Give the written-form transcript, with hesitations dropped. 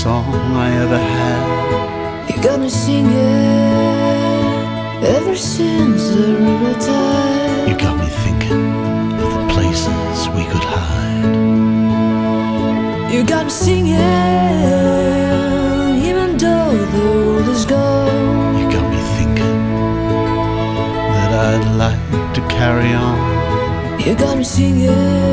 song I ever had. You got me singing ever since the river died. You got me thinking of the places we could hide. You got me singing even though the world is gone. You got me thinking that I'd like to carry on. You got me singing